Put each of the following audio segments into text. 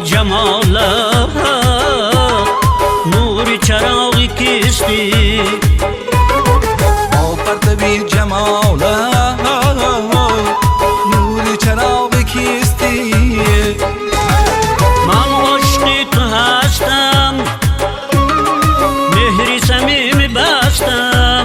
جماله نور چراغی کیستی پرتوی جماله نور چراغی کیستی من عشق تو هستم مهری صمیمی بستم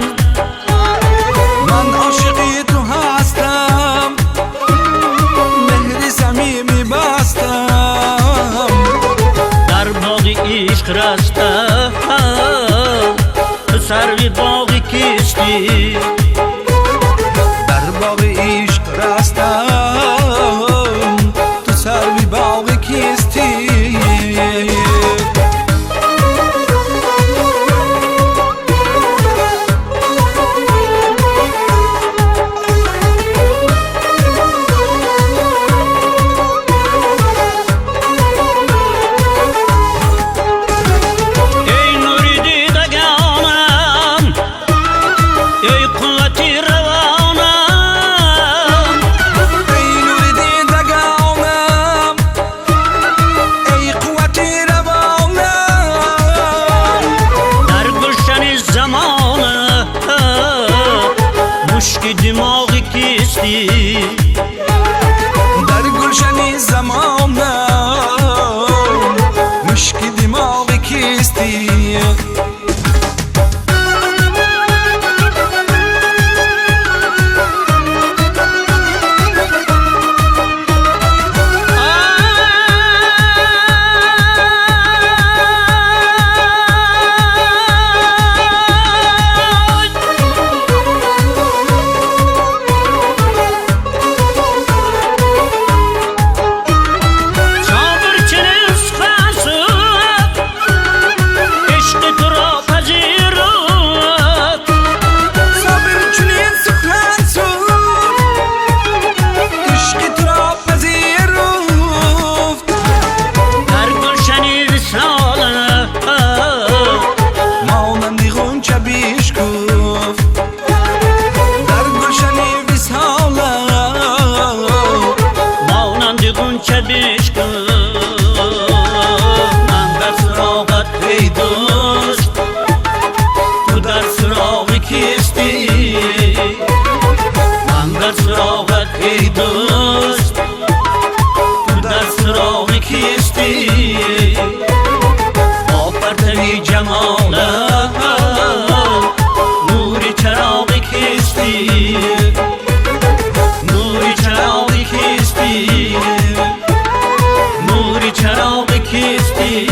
من عاشق تو هستم مهری صمیمی بستم در باغ عشق رستم تو سروی باغ کیستی در باغ عشق رستم تو سروی باغ کیستی مشک دماغ کیستی در گلشن زمانم مشک دماغ کیستی من در سراغت ای دوست تو در سراغ کیستی من در سراغت ای دوست تو در سراغ کیستی با پرتوی جماله نور چراغ کیستی نور چراغ کیستی نور چراغ کیستی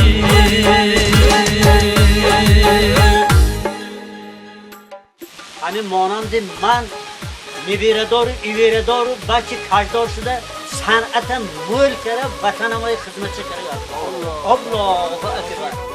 همین مانند من میویردار و ایویردار و بچه کجدار شده صنعت مول کرده وطنم های خدمت کرده الله اکبر